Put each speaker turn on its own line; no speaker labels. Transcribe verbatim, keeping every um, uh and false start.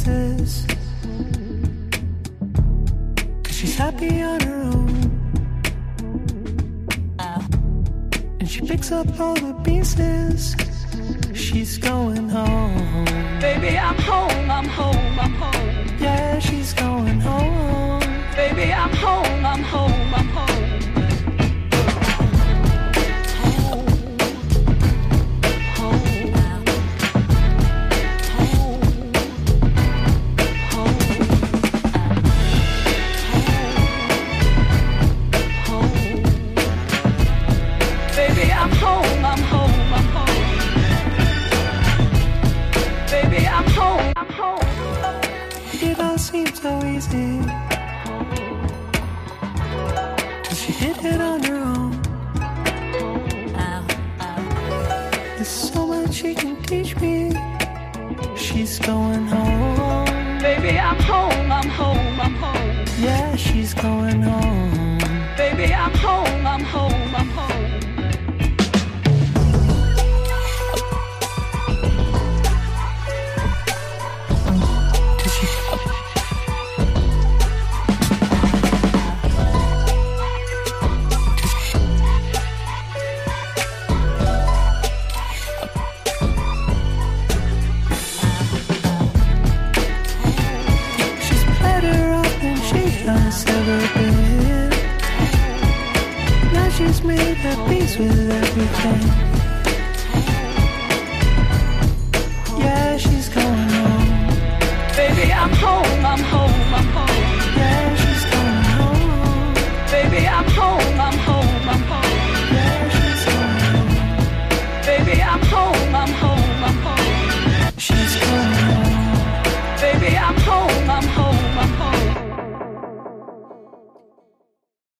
pieces. Cause she's happy on her own. And she picks up all the pieces. She's going home.
Baby, I'm home, I'm home, I'm home.
Yeah, she's going home.
Baby, I'm home, I'm home, I'm home.
It all seems so easy till she hit it on her own. There's so much she can teach me. She's going home.
Baby, I'm home, I'm home, I'm home.
Yeah, she's going home.
Baby, I'm home, I'm home, I'm home.
She's made at peace with everything. Yeah, she's going home.
Baby, I'm home.